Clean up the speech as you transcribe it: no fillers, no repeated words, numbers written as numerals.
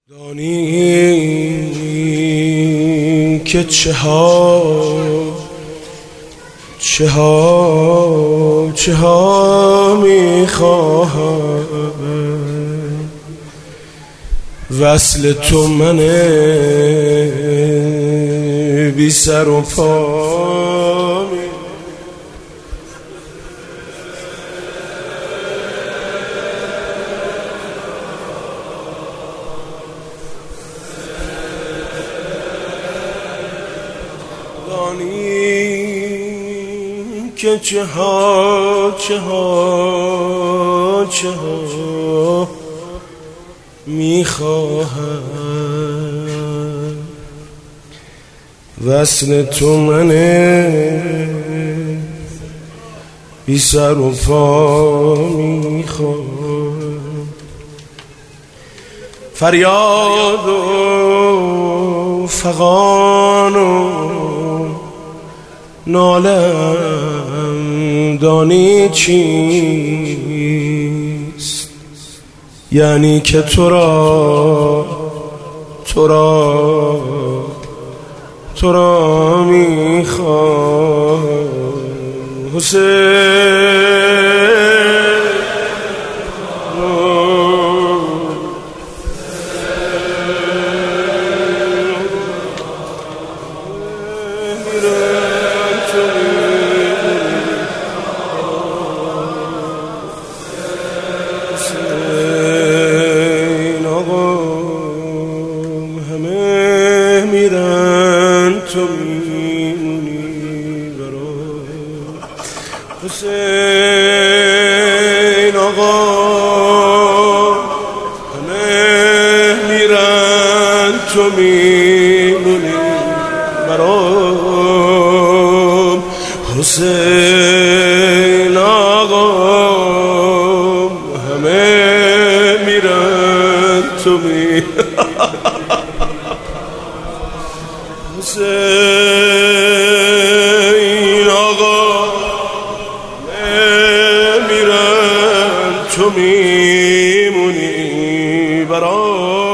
دانی که چه ها میخواهم، وصل تو من بی سر و پا. دانی که چه ها میخواهم، وصل تو من بی سر و پا میخواهم. فریاد و فغان و نالم دانی چیست؟ یعنی که تو را میخوام حسین. تو میمونی برام حسین آقا، همه میرن تو میمونی برام حسین آقا، همه میرن تو میمونی حسین آقا، میرن تو میمونی برام.